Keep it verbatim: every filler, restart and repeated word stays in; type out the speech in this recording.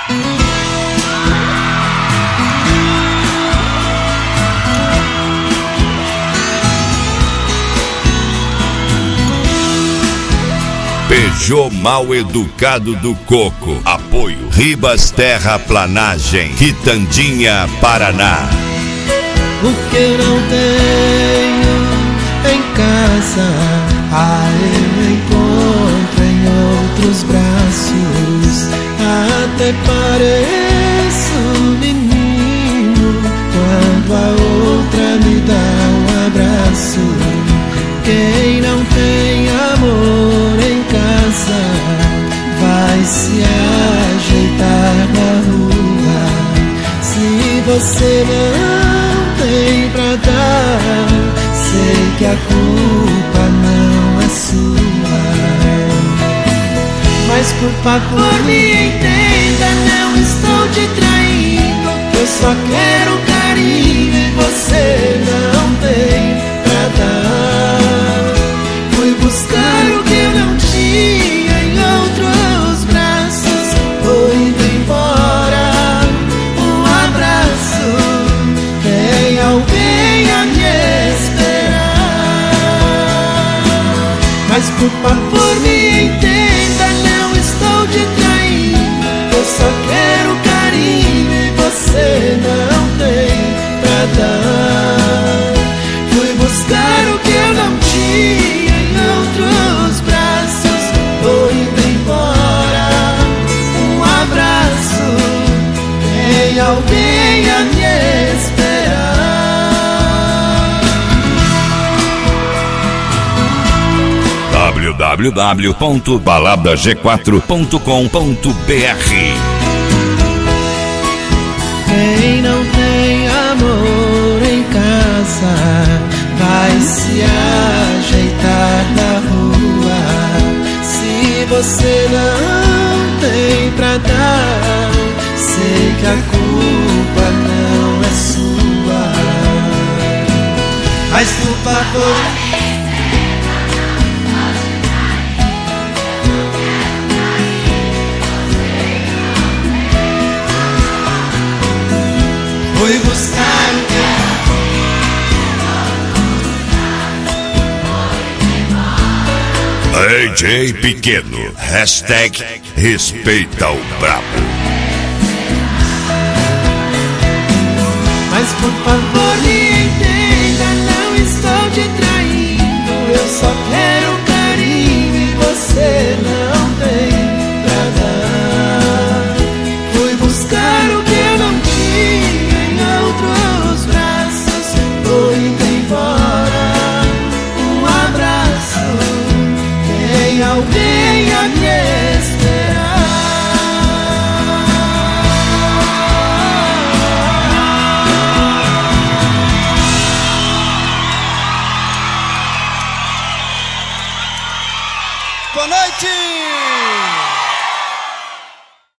Peugeot Mal Educado do Coco. Apoio Ribas Terraplanagem, Quitandinha, Paraná. O que eu não tenho em casa, ah, eu encontro em outros braços. Até pareço menino quando a outra me dá um abraço. Quem não tem amor em casa vai se ajeitar na rua. Se você não tem pra dar, sei que a culpa não é sua. Mas por favor me entenda, não estou te traindo. Eu só quero carinho e você não tem pra dar. Fui buscar o que eu não tinha em outros braços. Tô indo embora, um abraço. Tem alguém a me esperar. Mas por favor me entenda, não estou te traindo. Eu só quero carinho e você não tem pra dar. Fui buscar o que eu não tinha em outros braços. Tô indo embora, um abraço. Tem alguém a me esperar. w w w ponto balada g quatro ponto com ponto b r. Quem não tem amor em casa vai se ajeitar na rua. Se você não tem pra dar, sei que a culpa não é sua. Mas por favor, fui buscar o que A J Pequeno, hashtag respeita o brabo. Mas por favor me entenda, não estou te traindo. Eu só quero carinho e você não tem pra dar. Fui buscar o que eu não tinha em outros braços. Tô indo embora, um abraço. Tem alguém a me esperar. Boa noite!